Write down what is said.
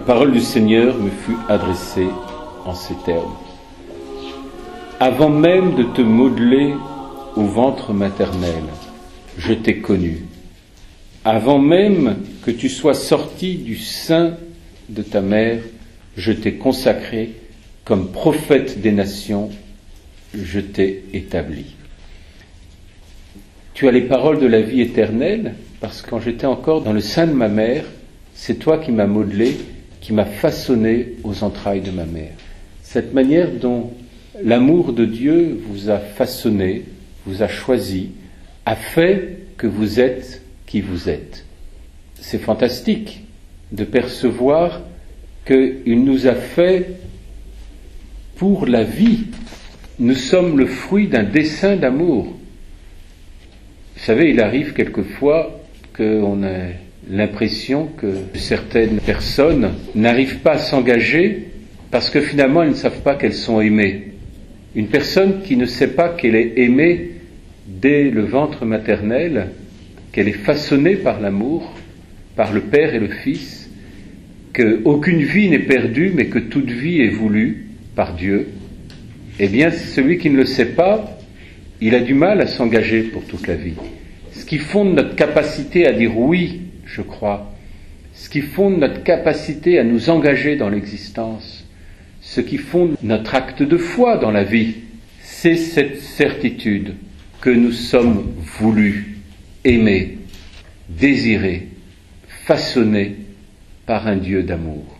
parole du Seigneur me fut adressée en ces termes. Avant même de te modeler au ventre maternel, je t'ai connu. Avant même que tu sois sorti du sein de ta mère, je t'ai consacré comme prophète des nations, je t'ai établi. Tu as les paroles de la vie éternelle, parce que quand j'étais encore dans le sein de ma mère, c'est toi qui m'as modelé, qui m'as façonné aux entrailles de ma mère. Cette manière dont l'amour de Dieu vous a façonné, vous a choisi, a fait que vous êtes qui vous êtes. C'est fantastique de percevoir qu'il nous a fait pour la vie. Nous sommes le fruit d'un dessein d'amour. Vous savez, il arrive quelquefois qu'on a l'impression que certaines personnes n'arrivent pas à s'engager parce que finalement elles ne savent pas qu'elles sont aimées. Une personne qui ne sait pas qu'elle est aimée dès le ventre maternel, qu'elle est façonnée par l'amour, par le Père et le Fils, qu'aucune vie n'est perdue mais que toute vie est voulue par Dieu, eh bien celui qui ne le sait pas, il a du mal à s'engager pour toute la vie. Ce qui fonde notre capacité à dire oui, je crois, ce qui fonde notre capacité à nous engager dans l'existence, ce qui fonde notre acte de foi dans la vie, c'est cette certitude que nous sommes voulus, aimés, désirés, façonnés par un Dieu d'amour.